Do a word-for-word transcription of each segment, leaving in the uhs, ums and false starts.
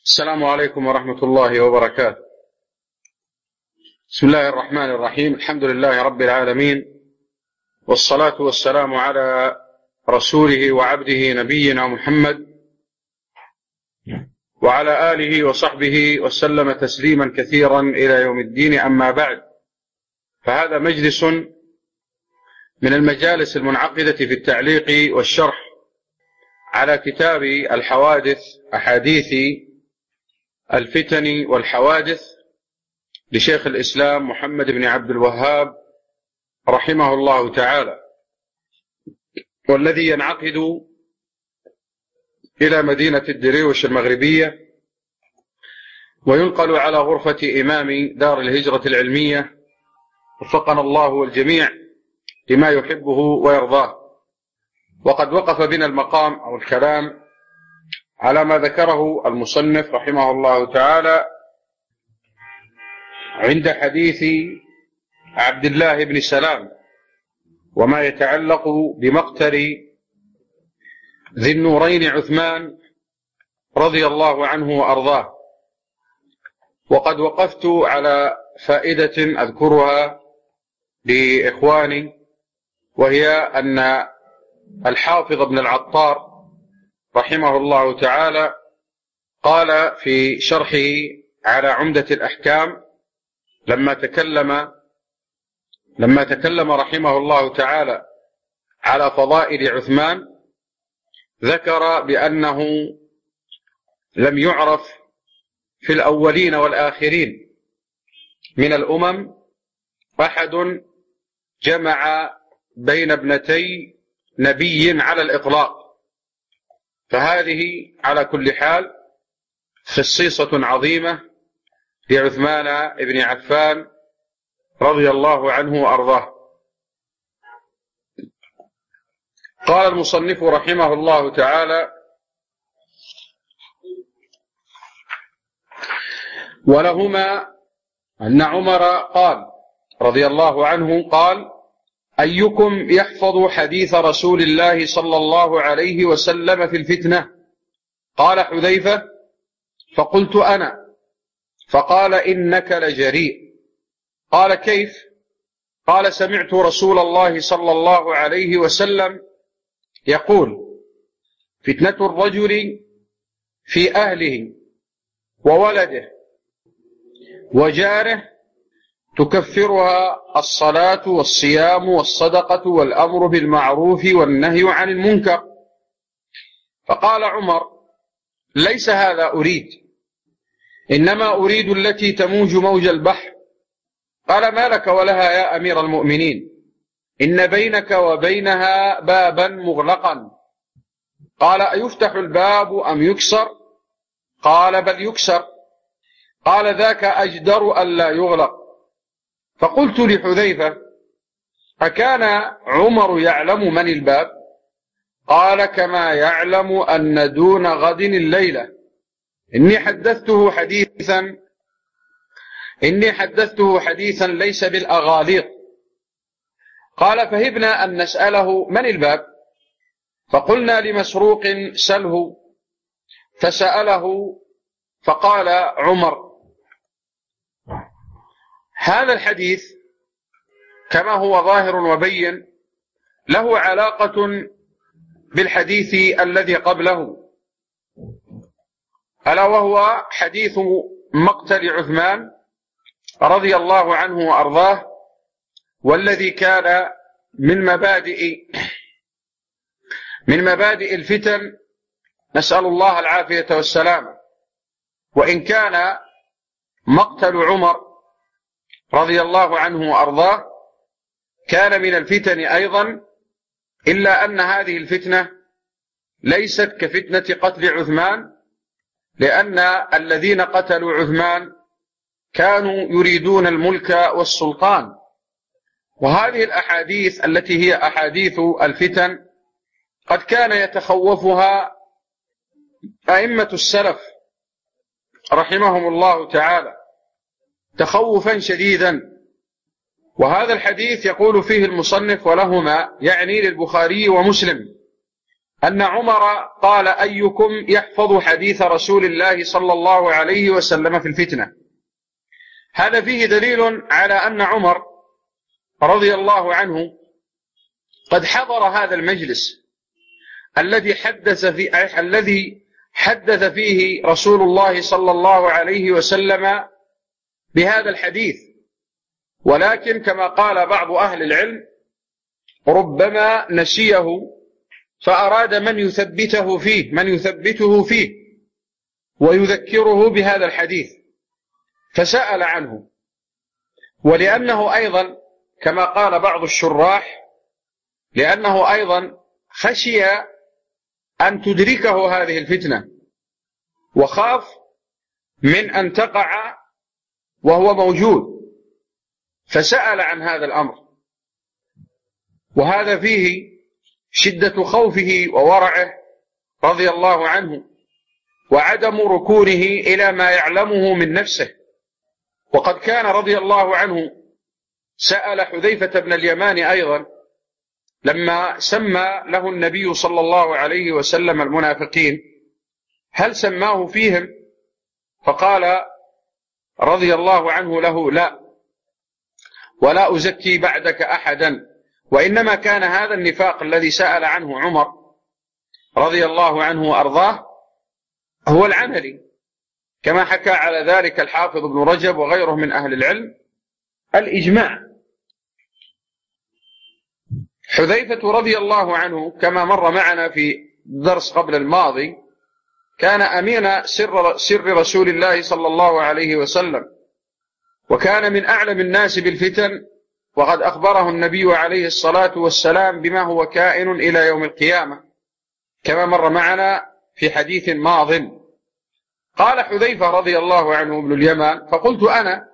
السلام عليكم ورحمة الله وبركاته. بسم الله الرحمن الرحيم. الحمد لله رب العالمين، والصلاة والسلام على رسوله وعبده نبينا محمد وعلى آله وصحبه وسلم تسليما كثيرا إلى يوم الدين. أما بعد، فهذا مجلس من المجالس المنعقدة في التعليق والشرح على كتاب الحوادث أحاديث الفتن والحوادث لشيخ الإسلام محمد بن عبد الوهاب رحمه الله تعالى، والذي ينعقد إلى مدينة الدريوش المغربية، وينقل على غرفة إمام دار الهجرة العلمية وفقنا الله والجميع لما يحبه ويرضاه. وقد وقف بنا المقام أو الكلام على ما ذكره المصنف رحمه الله تعالى عند حديث عبد الله بن سلام وما يتعلق بمقتل ذي النورين عثمان رضي الله عنه وأرضاه. وقد وقفت على فائدة أذكرها لإخواني، وهي أن الحافظ ابن العطار رحمه الله تعالى قال في شرحه على عمدة الأحكام لما تكلم لما تكلم رحمه الله تعالى على فضائل عثمان، ذكر بأنه لم يعرف في الأولين والآخرين من الأمم أحد جمع بين ابنتي نبي على الإطلاق، فهذه على كل حال خصيصة عظيمة لعثمان بن عفان رضي الله عنه وأرضاه. قال المصنف رحمه الله تعالى: ولهما أن عمر قال رضي الله عنه قال: أيكم يحفظ حديث رسول الله صلى الله عليه وسلم في الفتنة؟ قال حذيفة: فقلت أنا. فقال: إنك لجريء. قال: كيف؟ قال: سمعت رسول الله صلى الله عليه وسلم يقول: فتنة الرجل في أهله وولده وجاره تكفرها الصلاة والصيام والصدقة والأمر بالمعروف والنهي عن المنكر. فقال عمر: ليس هذا أريد، إنما أريد التي تموج موج البحر. قال: ما لك ولها يا أمير المؤمنين؟ إن بينك وبينها بابا مغلقا. قال: أيفتح الباب أم يكسر؟ قال: بل يكسر. قال: ذاك أجدر ألا يغلق. فقلت لحذيفة: أكان عمر يعلم من الباب؟ قال: كما يعلم أن دون غد الليلة. إني حدثته حديثا إني حدثته حديثا ليس بالأغاليط. قال: فهبنا أن نسأله من الباب، فقلنا لمسروق سله، فسأله فقال عمر. هذا الحديث كما هو ظاهر وبين له علاقة بالحديث الذي قبله، ألا وهو حديث مقتل عثمان رضي الله عنه وأرضاه، والذي كان من مبادئ من مبادئ الفتن، نسأل الله العافية والسلامة. وإن كان مقتل عمر رضي الله عنه وأرضاه كان من الفتن أيضا، إلا أن هذه الفتنة ليست كفتنة قتل عثمان، لأن الذين قتلوا عثمان كانوا يريدون الملك والسلطان. وهذه الأحاديث التي هي أحاديث الفتن قد كان يتخوفها أئمة السلف رحمهم الله تعالى تخوفا شديدا. وهذا الحديث يقول فيه المصنف: ولهما، يعني للبخاري ومسلم، أن عمر قال: أيكم يحفظ حديث رسول الله صلى الله عليه وسلم في الفتنة؟ هذا فيه دليل على أن عمر رضي الله عنه قد حضر هذا المجلس الذي حدث في الذي حدث فيه رسول الله صلى الله عليه وسلم بهذا الحديث، ولكن كما قال بعض أهل العلم ربما نسيه فأراد من يثبته فيه من يثبته فيه ويذكره بهذا الحديث فسأل عنه، ولأنه أيضا كما قال بعض الشراح لأنه أيضا خشي أن تدركه هذه الفتنة وخاف من أن تقع وهو موجود فسأل عن هذا الأمر، وهذا فيه شدة خوفه وورعه رضي الله عنه وعدم ركونه إلى ما يعلمه من نفسه. وقد كان رضي الله عنه سأل حذيفة بن اليمان أيضا لما سمى له النبي صلى الله عليه وسلم المنافقين هل سماه فيهم؟ فقال رضي الله عنه له: لا، ولا أزكي بعدك أحدا، وإنما كان هذا النفاق الذي سأل عنه عمر رضي الله عنه وأرضاه هو العملي، كما حكى على ذلك الحافظ ابن رجب وغيره من أهل العلم الإجماع. حذيفة رضي الله عنه كما مر معنا في درس قبل الماضي كان أمين سر, سر رسول الله صلى الله عليه وسلم، وكان من أعلم الناس بالفتن، وقد أخبره النبي عليه الصلاة والسلام بما هو كائن إلى يوم القيامة كما مر معنا في حديث ماض. قال حذيفة رضي الله عنه ابن اليمان: فقلت أنا،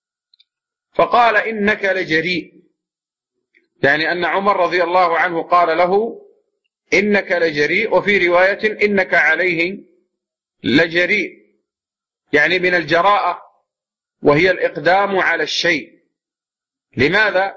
فقال: إنك لجريء، يعني أن عمر رضي الله عنه قال له: إنك لجريء، وفي رواية: إنك عليه لجريء، يعني من الجراءة وهي الإقدام على الشيء. لماذا؟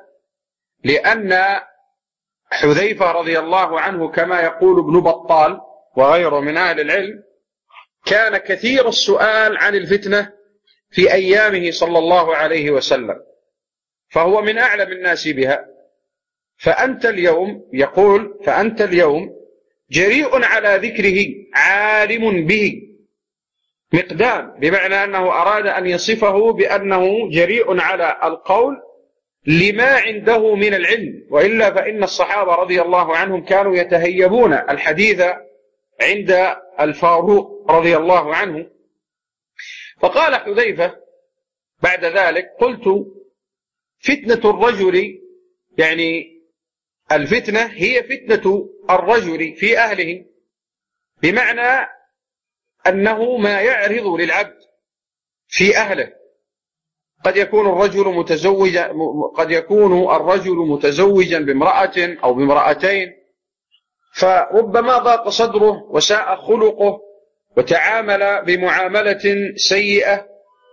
لأن حذيفة رضي الله عنه كما يقول ابن بطال وغيره من أهل العلم كان كثير السؤال عن الفتنة في أيامه صلى الله عليه وسلم، فهو من أعلم الناس بها. فأنت اليوم يقول فأنت اليوم جريء على ذكره عالم به، مقدام، بمعنى أنه أراد أن يصفه بأنه جريء على القول لما عنده من العلم، وإلا فإن الصحابة رضي الله عنهم كانوا يتهيبون الحديث عند الفاروق رضي الله عنه. فقال حذيفة بعد ذلك: قلت: فتنة الرجل، يعني الفتنة هي فتنة الرجل في أهله، بمعنى أنه ما يعرض للعبد في أهله. قد يكون الرجل متزوجا قد يكون الرجل متزوجا بامرأة أو بامرأتين، فربما ضاق صدره وساء خلقه وتعامل بمعاملة سيئة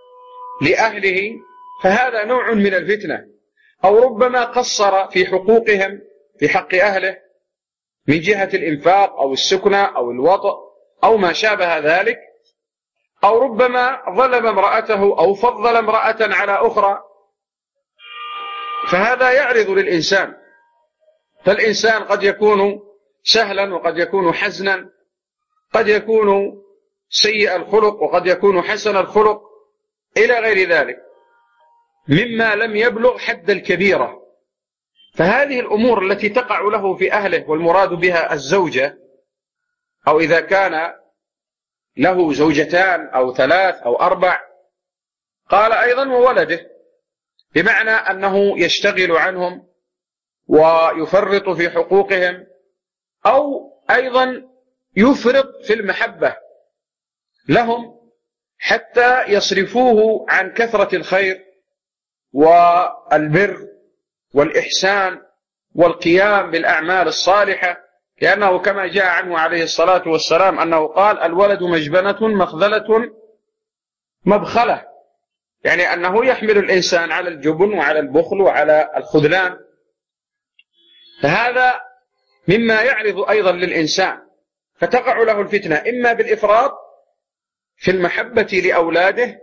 لأهله، فهذا نوع من الفتنة. أو ربما قصر في حقوقهم في حق أهله من جهة الإنفاق أو السكنة أو الوطء أو ما شابه ذلك، أو ربما ظلم امرأته أو فضل امرأة على أخرى، فهذا يعرض للإنسان. فالإنسان قد يكون سهلا وقد يكون حزنا، قد يكون سيء الخلق وقد يكون حسن الخلق إلى غير ذلك مما لم يبلغ حد الكبيرة. فهذه الأمور التي تقع له في أهله، والمراد بها الزوجة، أو إذا كان له زوجتان أو ثلاث أو أربع، قال أيضا وولده، بمعنى أنه يشتغل عنهم ويفرط في حقوقهم، أو أيضا يفرط في المحبة لهم حتى يصرفوه عن كثرة الخير والبر والإحسان والقيام بالأعمال الصالحة، لأنه كما جاء عنه عليه الصلاة والسلام أنه قال: الولد مجبنة مخذلة مبخلة، يعني أنه يحمل الإنسان على الجبن وعلى البخل وعلى الخذلان. فهذا مما يعرض أيضا للإنسان. فتقع له الفتنة إما بالإفراط في المحبة لأولاده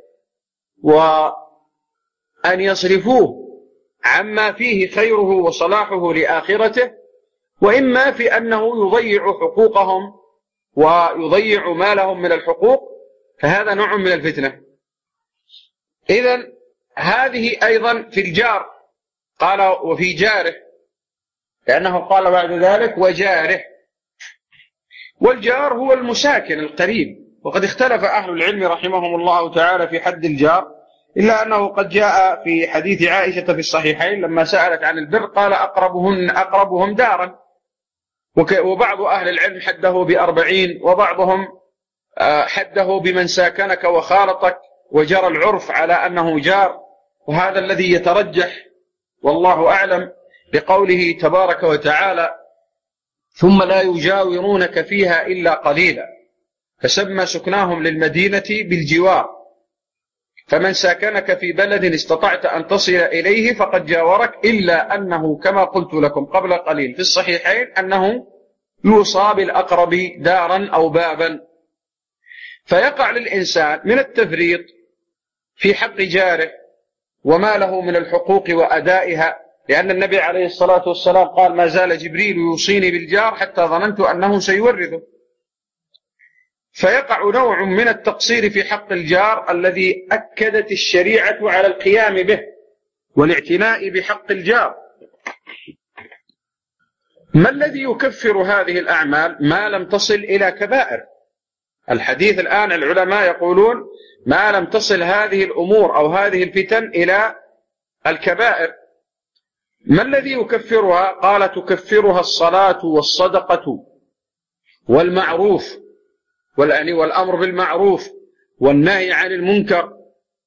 وأن يصرفوه عما فيه خيره وصلاحه لآخرته، وإما في أنه يضيع حقوقهم ويضيع ما لهم من الحقوق، فهذا نوع من الفتنة. إذن هذه أيضا في الجار، قال وفي جاره، لأنه قال بعد ذلك وجاره، والجار هو المساكن القريب. وقد اختلف أهل العلم رحمهم الله تعالى في حد الجار، إلا أنه قد جاء في حديث عائشة في الصحيحين لما سألت عن البر قال أقربهن أقربهم دارا، وبعض أهل العلم حده بأربعين، وبعضهم حده بمن ساكنك وخالطك، وجرى العرف على أنه جار، وهذا الذي يترجح والله أعلم بقوله تبارك وتعالى ثم لا يجاورونك فيها إلا قليلا، فسمى سكناهم للمدينة بالجوار، فمن ساكنك في بلد استطعت أن تصل إليه فقد جاورك، إلا أنه كما قلت لكم قبل قليل في الصحيحين أنه يوصى بالأقرب دارا أو بابا. فيقع للإنسان من التفريط في حق جاره وما له من الحقوق وأدائها، لأن النبي عليه الصلاة والسلام قال ما زال جبريل يوصيني بالجار حتى ظننت أنه سيورثه. فيقع نوع من التقصير في حق الجار الذي أكدت الشريعة على القيام به والاعتناء بحق الجار. ما الذي يكفر هذه الأعمال ما لم تصل إلى كبائر؟ الحديث الآن العلماء يقولون ما لم تصل هذه الأمور أو هذه الفتن إلى الكبائر. ما الذي يكفرها؟ قال تكفرها الصلاة والصدقة والمعروف والأمر بالمعروف والنهي عن المنكر.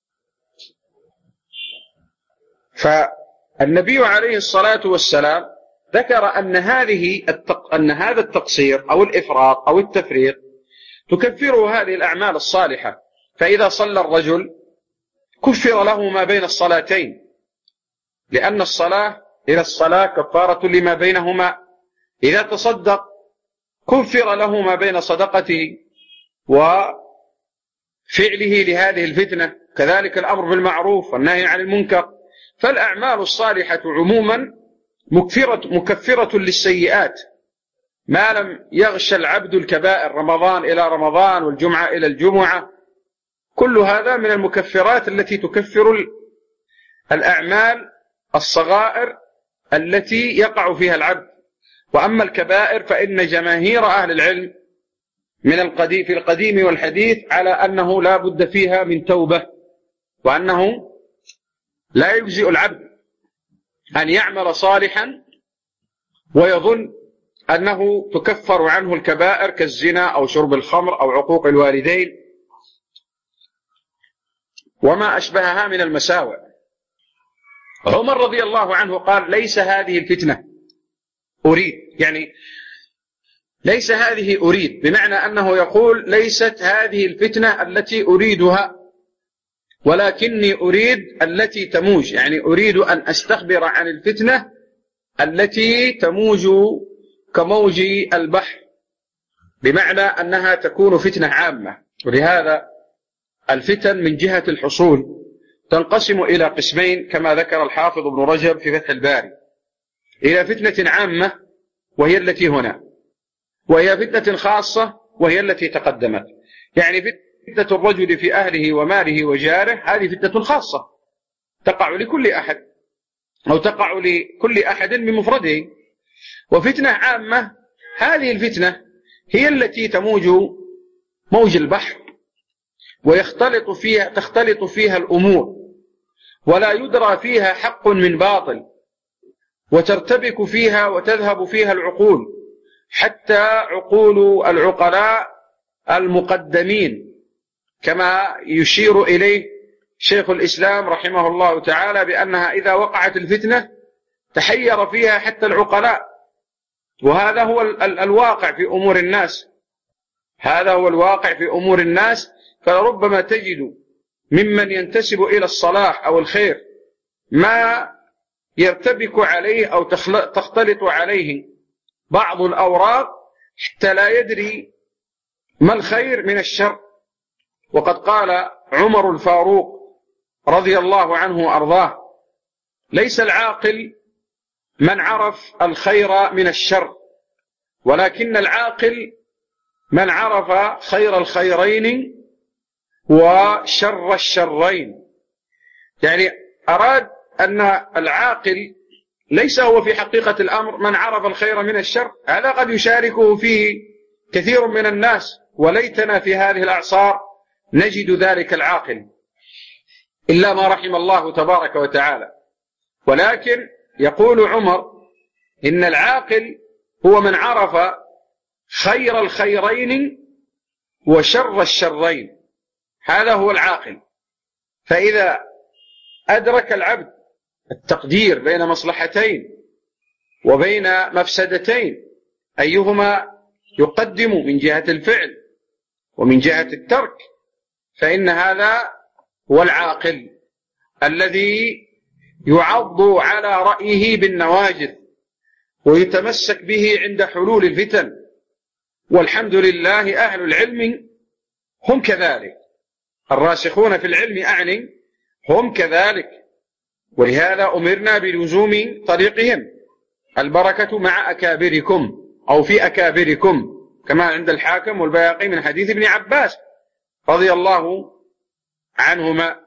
فالنبي عليه الصلاة والسلام ذكر أن هذه التق... أن هذا التقصير أو الإفراط أو التفريط تكفره هذه الأعمال الصالحة. فإذا صلى الرجل كفر له ما بين الصلاتين، لأن الصلاة إلى الصلاة كفارة لما بينهما. إذا تصدق كفر له ما بين صدقته وفعله لهذه الفتنة، كذلك الأمر بالمعروف والنهي عن المنكر. فالأعمال الصالحة عموما مكفرة, مكفرة للسيئات ما لم يغش العبد الكبائر، رمضان إلى رمضان والجمعة إلى الجمعة، كل هذا من المكفرات التي تكفر الأعمال الصغائر التي يقع فيها العبد. وأما الكبائر فإن جماهير أهل العلم من القديم في القديم والحديث على أنه لا بد فيها من توبة، وأنه لا يجزئ العبد أن يعمل صالحا ويظن أنه تكفر عنه الكبائر كالزنا أو شرب الخمر أو عقوق الوالدين وما أشبهها من المساوئ. عمر رضي الله عنه قال ليس هذه الفتنة أريد، يعني ليس هذه أريد، بمعنى أنه يقول ليست هذه الفتنة التي أريدها، ولكني أريد التي تموج، يعني أريد أن أستخبر عن الفتنة التي تموج كموج البحر، بمعنى أنها تكون فتنة عامة. ولهذا الفتن من جهة الحصول تنقسم إلى قسمين كما ذكر الحافظ ابن رجب في فتح الباري، إلى فتنة عامة وهي التي هنا، وهي فتنة خاصة وهي التي تقدمت. يعني فتنة الرجل في أهله وماله وجاره هذه فتنة خاصة تقع لكل أحد أو تقع لكل أحد من مفرده. وفتنة عامة هذه الفتنة هي التي تموج موج البحر ويختلط فيها تختلط فيها الأمور ولا يدرى فيها حق من باطل، وترتبك فيها وتذهب فيها العقول، حتى عقول العقلاء المقدمين، كما يشير إليه شيخ الإسلام رحمه الله تعالى بأنها إذا وقعت الفتنة تحير فيها حتى العقلاء. وهذا هو الواقع في أمور الناس، هذا هو الواقع في أمور الناس. فربما تجد ممن ينتسب إلى الصلاح أو الخير ما يرتبك عليه أو تختلط عليه بعض الأوراق حتى لا يدري ما الخير من الشر. وقد قال عمر الفاروق رضي الله عنه وأرضاه: ليس العاقل من عرف الخير من الشر، ولكن العاقل من عرف خير الخيرين وشر الشرين. يعني أراد أن العاقل ليس هو في حقيقة الأمر من عرف الخير من الشر، هذا قد يشاركه فيه كثير من الناس، وليتنا في هذه الأعصار نجد ذلك العاقل إلا ما رحم الله تبارك وتعالى. ولكن يقول عمر إن العاقل هو من عرف خير الخيرين وشر الشرين، هذا هو العاقل. فإذا أدرك العبد التقدير بين مصلحتين وبين مفسدتين أيهما يقدم من جهة الفعل ومن جهة الترك، فإن هذا هو العاقل الذي يعض على رأيه بالنواجذ ويتمسك به عند حلول الفتن. والحمد لله أهل العلم هم كذلك، الراسخون في العلم أعني هم كذلك، ولهذا أمرنا بلزوم طريقهم. البركة مع أكابركم أو في أكابركم، كما عند الحاكم والبيهقي من حديث ابن عباس رضي الله عنهما.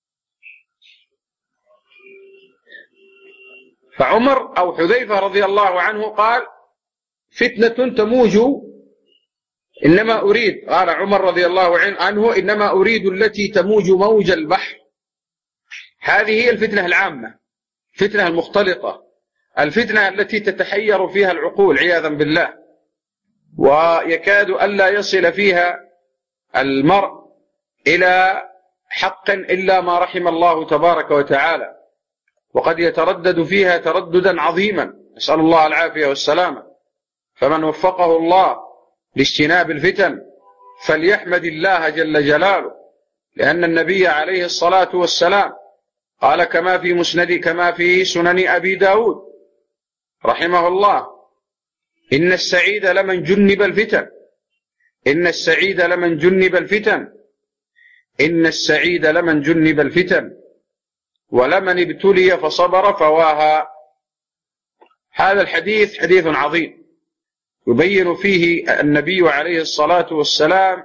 فعمر أو حذيفة رضي الله عنه قال: فتنة تموج إنما أريد، قال عمر رضي الله عنه: إنما أريد التي تموج موج البحر. هذه هي الفتنة العامة، الفتنة المختلطة، الفتنة التي تتحير فيها العقول عياذا بالله، ويكاد ألا يصل فيها المرء إلى حق إلا ما رحم الله تبارك وتعالى، وقد يتردد فيها ترددا عظيما، نسأل الله العافية والسلامة. فمن وفقه الله لاجتناب الفتن فليحمد الله جل جلاله، لأن النبي عليه الصلاة والسلام قال كما في مسند كما في سنن أبي داود رحمه الله: إن السعيد لمن جنب الفتن، إن السعيد لمن جنب الفتن، إن السعيد لمن جنب الفتن، ولمن ابتلي فصبر فواها. هذا الحديث حديث عظيم يبين فيه النبي عليه الصلاة والسلام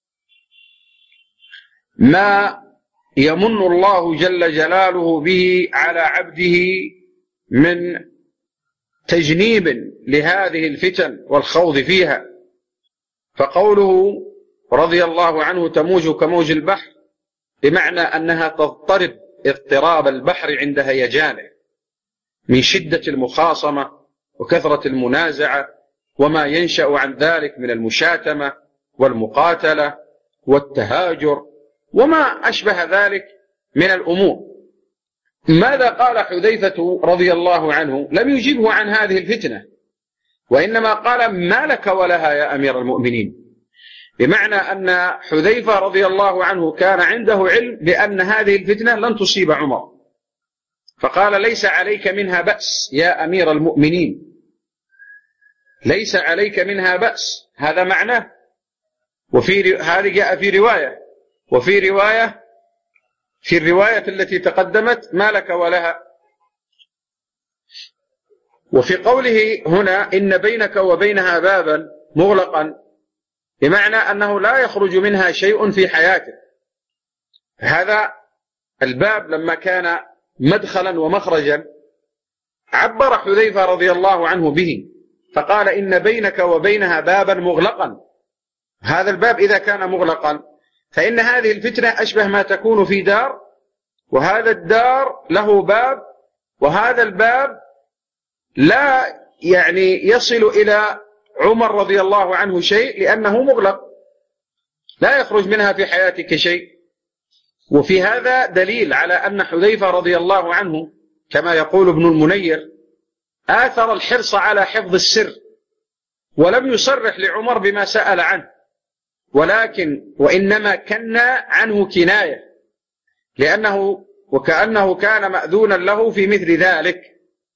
ما يمن الله جل جلاله به على عبده من تجنيب لهذه الفتن والخوض فيها. فقوله رضي الله عنه تموج كموج البحر بمعنى أنها تضطرب اضطراب البحر عند هيجانه من شدة المخاصمة وكثرة المنازعة وما ينشأ عن ذلك من المشاتمة والمقاتلة والتهاجر وما أشبه ذلك من الأمور. ماذا قال حذيفة رضي الله عنه؟ لم يجبه عن هذه الفتنة، وإنما قال: ما لك ولها يا أمير المؤمنين، بمعنى أن حذيفة رضي الله عنه كان عنده علم بأن هذه الفتنة لن تصيب عمر، فقال: ليس عليك منها بأس يا أمير المؤمنين، ليس عليك منها بأس. هذا معناه. وفي هذه جاء في رواية، وفي رواية في الرواية التي تقدمت: ما لك ولها. وفي قوله هنا: إن بينك وبينها بابا مغلقا، بمعنى أنه لا يخرج منها شيء في حياته. هذا الباب لما كان مدخلا ومخرجا عبر حذيفة رضي الله عنه به، فقال: إن بينك وبينها بابا مغلقا. هذا الباب إذا كان مغلقا فإن هذه الفتنة أشبه ما تكون في دار، وهذا الدار له باب، وهذا الباب لا يعني يصل إلى عمر رضي الله عنه شيء لأنه مغلق، لا يخرج منها في حياتك شيء. وفي هذا دليل على أن حذيفة رضي الله عنه كما يقول ابن المنير آثر الحرص على حفظ السر، ولم يصرح لعمر بما سأل عنه، ولكن وإنما كنا عنه كناية، لأنه وكأنه كان مأذونا له في مثل ذلك.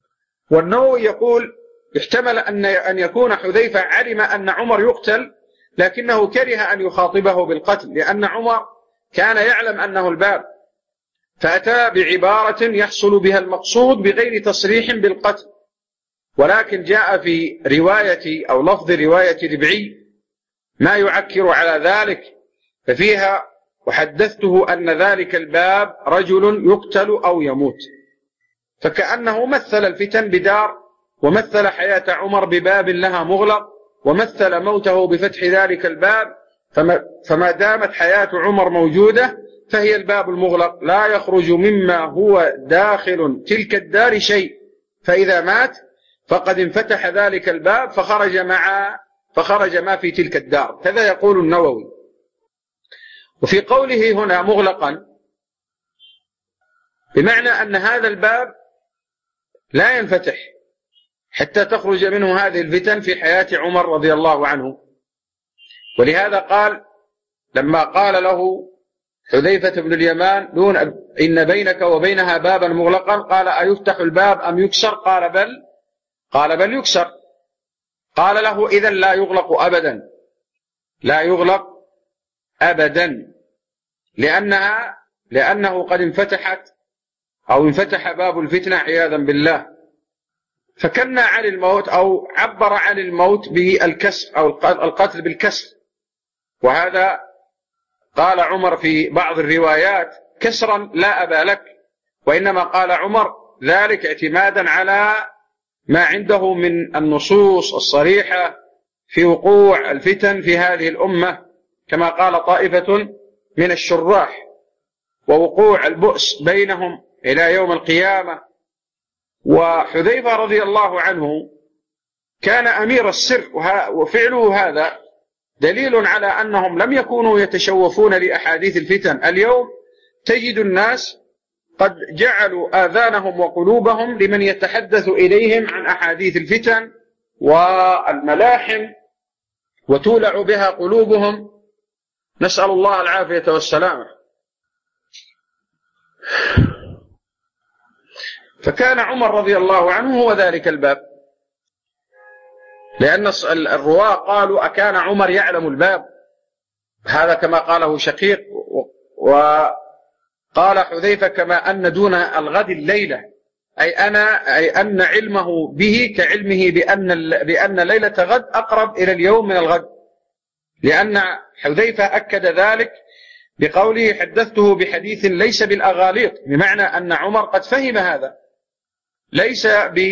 والنووي يقول: احتمل أن أن يكون حذيفة علم أن عمر يقتل لكنه كره أن يخاطبه بالقتل، لأن عمر كان يعلم أنه الباب، فأتى بعبارة يحصل بها المقصود بغير تصريح بالقتل. ولكن جاء في رواية أو لفظ رواية ربعي ما يعكر على ذلك، ففيها وحدثته أن ذلك الباب رجل يقتل أو يموت، فكأنه مثل الفتن بدار، ومثل حياة عمر بباب لها مغلق، ومثل موته بفتح ذلك الباب. فما, فما دامت حياة عمر موجودة فهي الباب المغلق، لا يخرج مما هو داخل تلك الدار شيء، فإذا مات فقد انفتح ذلك الباب فخرج مع فخرج ما في تلك الدار. كذا يقول النووي. وفي قوله هنا مغلقا بمعنى أن هذا الباب لا ينفتح حتى تخرج منه هذه الفتن في حياة عمر رضي الله عنه. ولهذا قال لما قال له حذيفة بن اليمان دون إن بينك وبينها بابا مغلقا، قال أيفتح الباب أم يكسر؟ قال بل قال بل يكسر. قال له إذن لا يغلق أبدا، لا يغلق أبدا، لأنها لأنه قد انفتحت أو انفتح باب الفتنة عياذا بالله. فكنا عن الموت أو عبر عن الموت بالكسر أو القتل بالكسر، وهذا قال عمر في بعض الروايات كسرا لا أبا لك، وإنما قال عمر ذلك اعتمادا على ما عنده من النصوص الصريحة في وقوع الفتن في هذه الأمة، كما قال طائفة من الشراح، ووقوع البؤس بينهم إلى يوم القيامة. وحذيفة رضي الله عنه كان أمير السر، وفعله هذا دليل على أنهم لم يكونوا يتشوفون لأحاديث الفتن. اليوم تجد الناس قد جعلوا آذانهم وقلوبهم لمن يتحدث إليهم عن أحاديث الفتن والملاحم، وتولع بها قلوبهم، نسأل الله العافية والسلامة. فكان عمر رضي الله عنه هو ذلك الباب، لأن الرواة قالوا أكان عمر يعلم الباب؟ هذا كما قاله شقيق. وقال حذيفة كما أن دون الغد الليلة، أي, أنا أي أن علمه به كعلمه بأن, بأن ليلة غد أقرب إلى اليوم من الغد، لأن حذيفة أكد ذلك بقوله حدثته بحديث ليس بالأغاليط، بمعنى أن عمر قد فهم هذا، ليس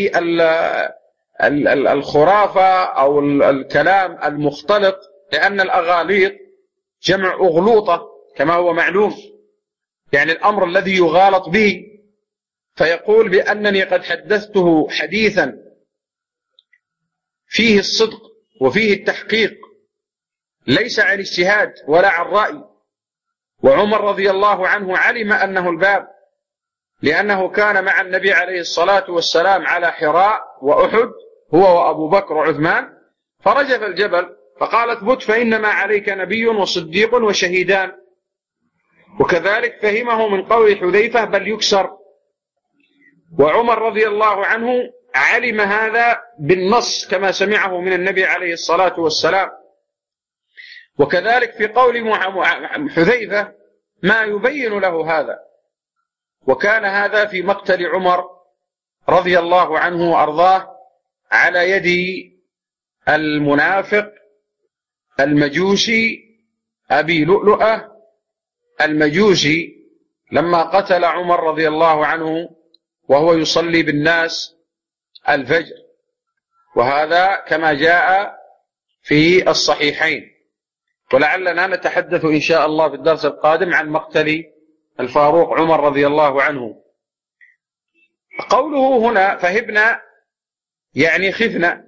بالخرافة أو الكلام المختلط، لأن الأغاليط جمع أغلوطة كما هو معلوم، يعني الأمر الذي يغالط به. فيقول بأنني قد حدثته حديثا فيه الصدق وفيه التحقيق، ليس عن اجتهاد ولا عن رأي. وعمر رضي الله عنه علم أنه الباب، لأنه كان مع النبي عليه الصلاة والسلام على حراء وأحد هو وأبو بكر وعثمان، فرجف الجبل فقال اثبت فإنما عليك نبي وصديق وشهيدان. وكذلك فهمه من قول حذيفة بل يكسر. وعمر رضي الله عنه علم هذا بالنص كما سمعه من النبي عليه الصلاة والسلام. وكذلك في قول حذيفة ما يبين له هذا. وكان هذا في مقتل عمر رضي الله عنه وأرضاه على يد المنافق المجوسي أبي لؤلؤة المجوسي، لما قتل عمر رضي الله عنه وهو يصلي بالناس الفجر، وهذا كما جاء في الصحيحين. ولعلنا نتحدث إن شاء الله في الدرس القادم عن مقتل الفاروق عمر رضي الله عنه. قوله هنا فهبنا يعني خفنا،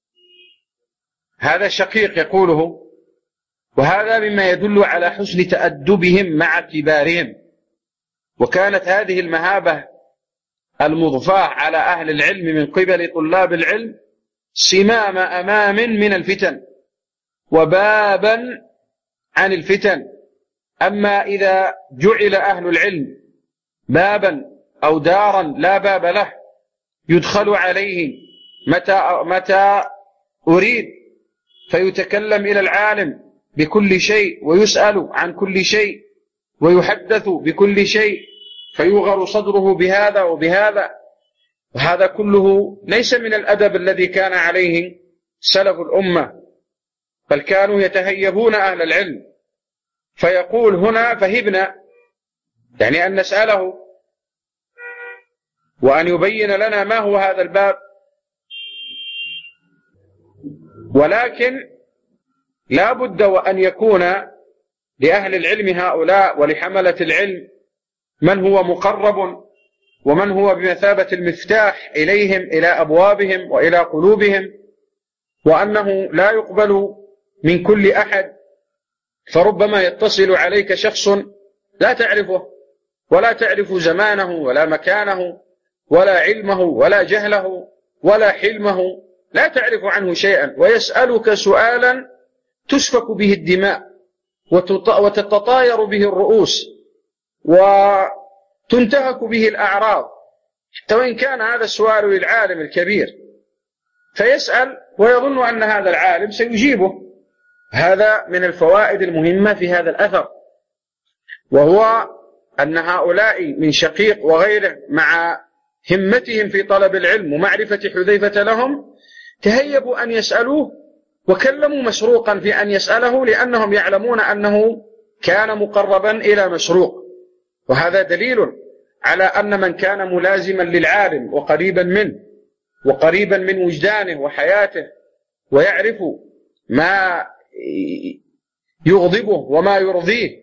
هذا شقيق يقوله، وهذا مما يدل على حسن تأدبهم مع كبارهم. وكانت هذه المهابة المضفاة على أهل العلم من قبل طلاب العلم سمام أمام من الفتن وبابا عن الفتن. أما إذا جعل أهل العلم بابا أو دارا لا باب له يدخل عليه متى, متى أريد، فيتكلم إلى العالم بكل شيء ويسأل عن كل شيء ويحدث بكل شيء فيوغر صدره بهذا وبهذا، وهذا كله ليس من الأدب الذي كان عليه سلف الأمة، بل كانوا يتهيبون أهل العلم. فيقول هنا فهبنا، يعني أن نسأله وأن يبين لنا ما هو هذا الباب، ولكن لا بد وأن يكون لأهل العلم هؤلاء ولحملة العلم من هو مقرب ومن هو بمثابة المفتاح إليهم إلى أبوابهم وإلى قلوبهم، وأنه لا يقبل من كل أحد، فربما يتصل عليك شخص لا تعرفه ولا تعرف زمانه ولا مكانه ولا علمه ولا جهله ولا حلمه، لا تعرف عنه شيئا، ويسألك سؤالا تسفك به الدماء وتتطاير به الرؤوس وتنتهك به الأعراض، حتى وإن كان هذا السؤال للعالم الكبير، فيسأل ويظن أن هذا العالم سيجيبه. هذا من الفوائد المهمة في هذا الأثر، وهو أن هؤلاء من شقيق وغيره مع همتهم في طلب العلم ومعرفة حذيفة لهم تهيبوا أن يسألوه، وكلموا مسروقا في أن يسأله، لأنهم يعلمون أنه كان مقربا إلى مسروق. وهذا دليل على أن من كان ملازما للعالم وقريبا منه وقريبا من وجدانه وحياته ويعرف ما يغضبه وما يرضيه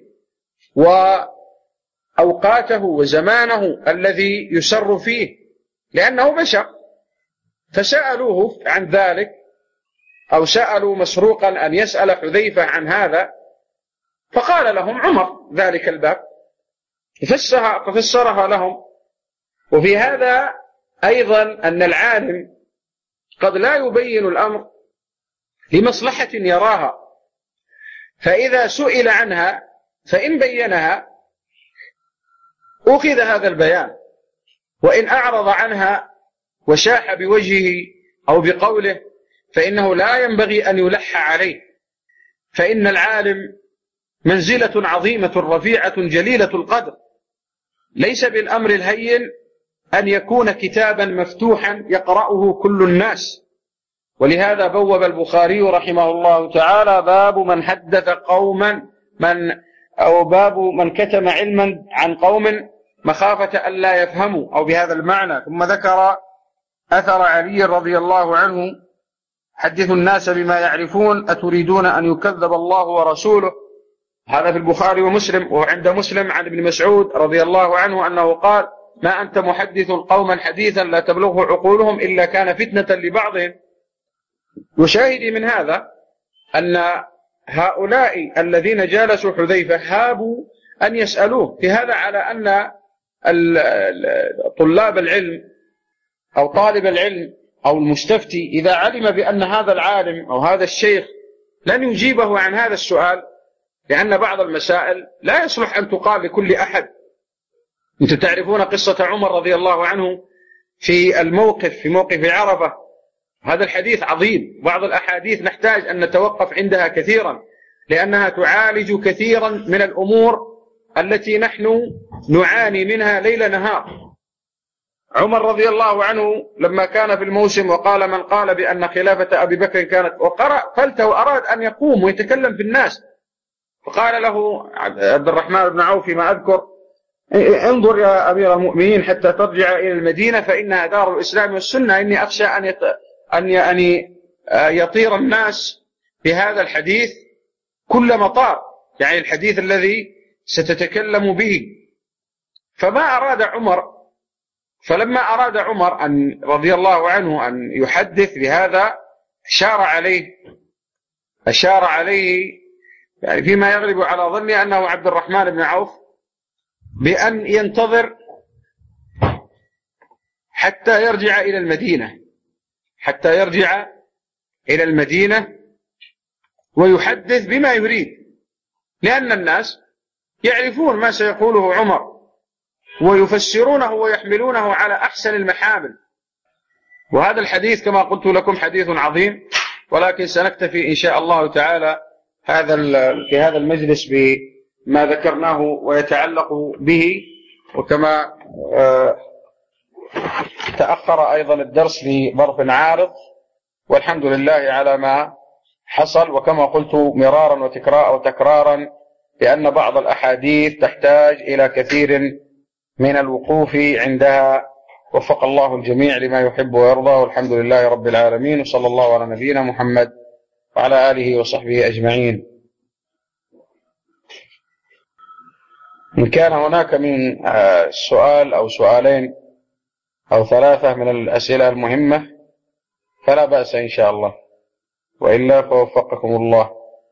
وأوقاته وزمانه الذي يسر فيه، لأنه بشر، فسألوه عن ذلك أو سألوا مسروقا أن يسأل حذيفة عن هذا، فقال لهم عمر ذلك الباب، ففسرها لهم. وفي هذا أيضا أن العالم قد لا يبين الأمر لمصلحة يراها، فإذا سئل عنها فإن بينها أخذ هذا البيان، وإن أعرض عنها وشاح بوجهه أو بقوله فإنه لا ينبغي أن يلح عليه، فإن العالم منزلة عظيمة رفيعة جليلة القدر، ليس بالأمر الهين أن يكون كتابا مفتوحا يقرأه كل الناس. ولهذا بوب البخاري رحمه الله تعالى باب من حدث قوما من أو باب من كتم علما عن قوم مخافة أن لا يفهموا، أو بهذا المعنى. ثم ذكر أثر علي رضي الله عنه: حدثوا الناس بما يعرفون أتريدون أن يكذب الله ورسوله. هذا في البخاري ومسلم. وعند مسلم عن ابن مسعود رضي الله عنه أنه قال: ما أنت محدث قوما حديثا لا تبلغه عقولهم إلا كان فتنة لبعضهم. وشاهدي من هذا أن هؤلاء الذين جالسوا حذيفة هابوا أن يسألوه في هذا، على أن طلاب العلم أو طالب العلم أو المستفتي إذا علم بأن هذا العالم أو هذا الشيخ لن يجيبه عن هذا السؤال، لأن بعض المسائل لا يصلح أن تقال لكل أحد. أنتم تعرفون قصة عمر رضي الله عنه في الموقف في موقف عرفة، هذا الحديث عظيم. بعض الأحاديث نحتاج أن نتوقف عندها كثيرا، لأنها تعالج كثيرا من الأمور التي نحن نعاني منها ليل نهار. عمر رضي الله عنه لما كان في الموسم وقال: من قال بأن خلافة أبي بكر كانت، وقرأ فلته وأراد أن يقوم ويتكلم في الناس، فقال له عبد الرحمن بن عوف ما أذكر: انظر يا أمير المؤمنين حتى ترجع إلى المدينة فإنها دار الإسلام والسنة، إني أخشى أن يت... أن يعني يطير الناس بهذا الحديث كل مطار، يعني الحديث الذي ستتكلم به. فما أراد عمر، فلما أراد عمر أن رضي الله عنه أن يحدث بهذا أشار عليه أشار عليه يعني فيما يغلب على ظني أنه عبد الرحمن بن عوف، بأن ينتظر حتى يرجع إلى المدينة حتى يرجع إلى المدينة ويحدث بما يريد، لأن الناس يعرفون ما سيقوله عمر ويفسرونه ويحملونه على أحسن المحامل. وهذا الحديث كما قلت لكم حديث عظيم، ولكن سنكتفي إن شاء الله تعالى هذا في هذا المجلس بما ذكرناه ويتعلق به. وكما تأخر أيضا الدرس لظرف عارض، والحمد لله على ما حصل. وكما قلت مرارا وتكرارا بأن بعض الأحاديث تحتاج إلى كثير من الوقوف عندها. وفق الله الجميع لما يحب ويرضى، والحمد لله رب العالمين، وصلى الله على نبينا محمد وعلى آله وصحبه أجمعين. إن كان هناك من سؤال أو سؤالين أو ثلاثة من الأسئلة المهمة فلا بأس إن شاء الله، وإلا فوفقكم الله.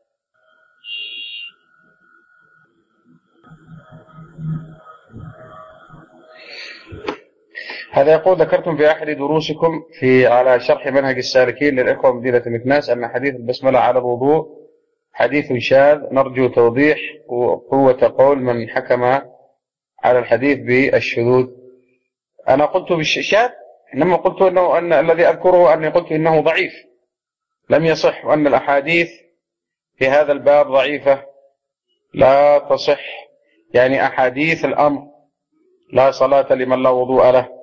هذا يقول: ذكرتم في أحد دروسكم في على شرح منهج السالكين للإخوة مدينة مكناس أن حديث البسملة على الوضوء حديث شاذ، نرجو توضيح قوة قول من حكم على الحديث بالشذوذ. أنا قلت بالشاذ، إنما قلت أنه أن الذي أذكره أني قلت إنه ضعيف لم يصح، وأن الأحاديث في هذا الباب ضعيفة لا تصح، يعني أحاديث الأمر لا صلاة لمن لا وضوء له.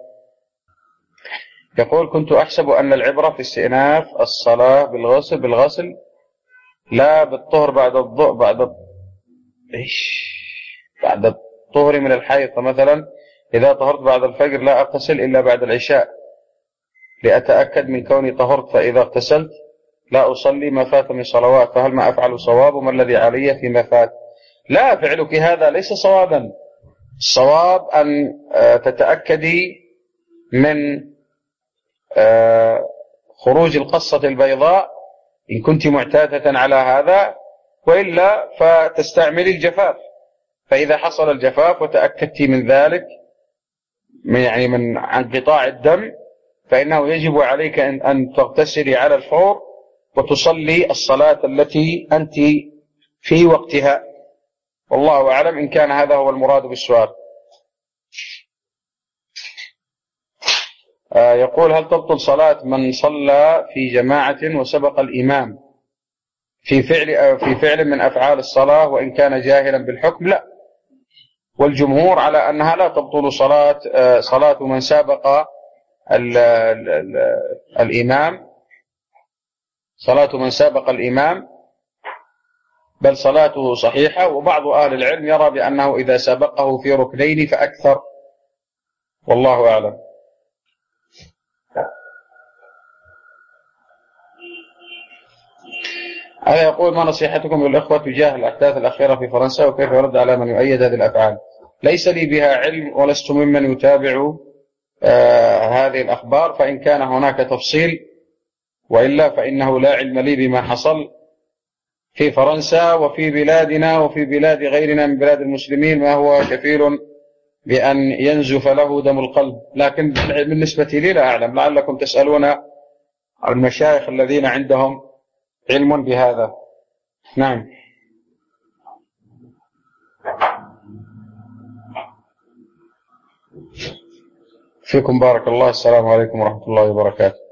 يقول: كنت أحسب أن العبرة في استئناف الصلاة بالغسل بالغسل لا بالطهر بعد الضوء بعد إيش بعد الطهر من الحيض، فمثلا إذا طهرت بعد الفجر لا أغتسل إلا بعد العشاء لأتأكد من كوني طهرت، فإذا اغتسلت لا أصلي ما فات من صلوات، فهل ما أفعل صواب وما الذي علي فيما فات؟ لا، فعلك هذا ليس صوابا. الصواب أن تتأكدي من خروج القصة البيضاء إن كنت معتادة على هذا، وإلا فتستعملي الجفاف. فإذا حصل الجفاف وتأكدت من ذلك من يعني من انقطاع الدم، فإنه يجب عليك أن تغتسلي على الفور وتصلي الصلاة التي أنت في وقتها. والله أعلم إن كان هذا هو المراد بالسؤال. آه يقول: هل تبطل صلاة من صلى في جماعة وسبق الإمام في فعل في فعل من أفعال الصلاة وإن كان جاهلا بالحكم؟ لا، والجمهور على أنها لا تبطل صلاة آه صلاة من سابق ال ال ال الإمام صلاة من سابق الإمام، بل صلاته صحيحة. وبعض أهل العلم يرى بأنه إذا سبقه في ركنين فأكثر، والله أعلم. هذا يقول: ما نصيحتكم للإخوة تجاه الأحداث الأخيرة في فرنسا، وكيف يرد على من يؤيد هذه الأفعال؟ ليس لي بها علم ولست ممن يتابع آه هذه الأخبار، فإن كان هناك تفصيل، وإلا فإنه لا علم لي بما حصل في فرنسا وفي بلادنا وفي بلاد غيرنا من بلاد المسلمين ما هو كفيل بأن ينزف له دم القلب. لكن بالنسبة لي لا أعلم، لعلكم تسألون عن المشايخ الذين عندهم علم بهذا. نعم. فيكم بارك الله. السلام عليكم ورحمة الله وبركاته.